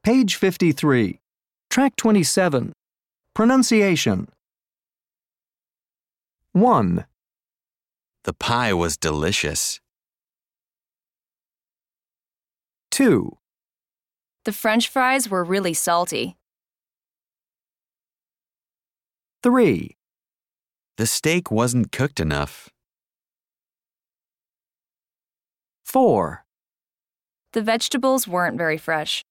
Page 53. Track 27. Pronunciation. 1, The pie was delicious. 2, The French fries were really salty. 3, The steak wasn't cooked enough. 4, The vegetables weren't very fresh.